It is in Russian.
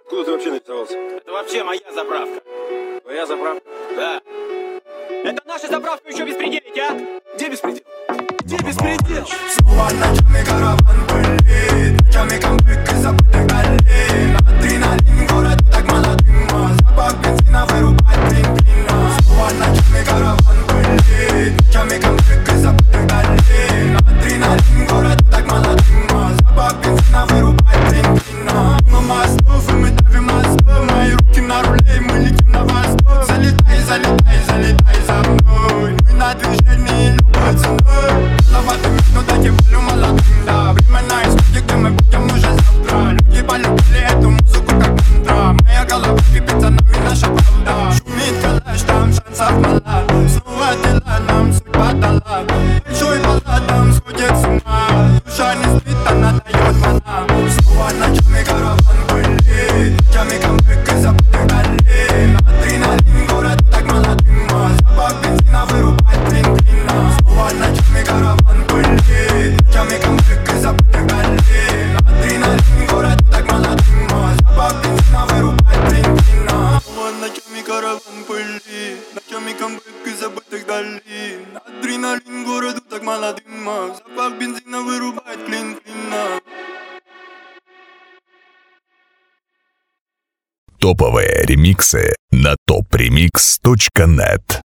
Куда ты вообще нарисовался? Это вообще моя заправка. Твоя заправка? Да. Это наша заправка, еще беспределить, а? Где беспредел? Где беспредел? Снова ночами караван пылит, ночами камбэк и забытых долин. Адреналин, город так молодым, запах бензина вырубает блин-блин. Снова ночами караван пылит, ночами камбэк и забытых долин. Адреналин, город так молодым, запах бензина вырубает блин-блин. Мы мостов, и мы давим мостов, мои руки на руле, и мы летим на восток. Залетай, залетай, залетай за мной, мы на движении любой ценой. Ловатыми, но дайте волю молодым, да. Время на исходе, где мы будем уже завтра. Люди полюбили эту музыку как мантра. Моя голова кипит, за нами наша правда. Шумит калаш, там шансов мало. Снова дела нам судьба дала. Большой балладом сходит с ума. Душа не спит, она дает мана. Снова ночами караван пылит, ночами камбэк и забытых долин. Адреналин, город так молодым, запах бензина вырубает блин-блин. Снова ночами караван пылит, ночами камбэк и забытых долин. Адреналин, город так молодым, запах бензина вырубает блин-блин. Снова ночами караван пылит, ночами камбэк и забытых долин. Адреналин, городу так молодым, запах бензина вырубает блин-блин. Топовые ремиксы на topremix.net.